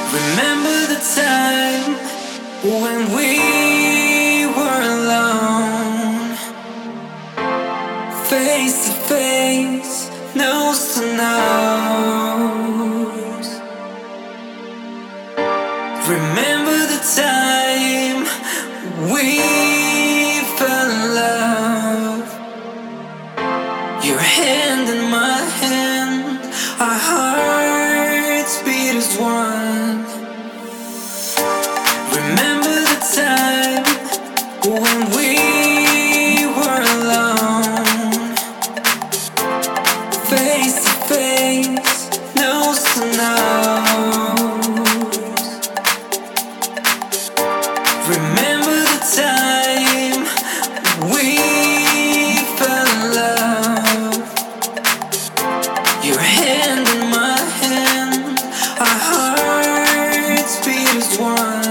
Remember the time when we were alone, face to face, nose to nose. Remember the time we fell in love, your hand in my hand, our hearts beat as one. Remember the time when we were alone, face to face, nose to nose. Remember the time we fell in love, your hand in my hand, our hearts beat as one.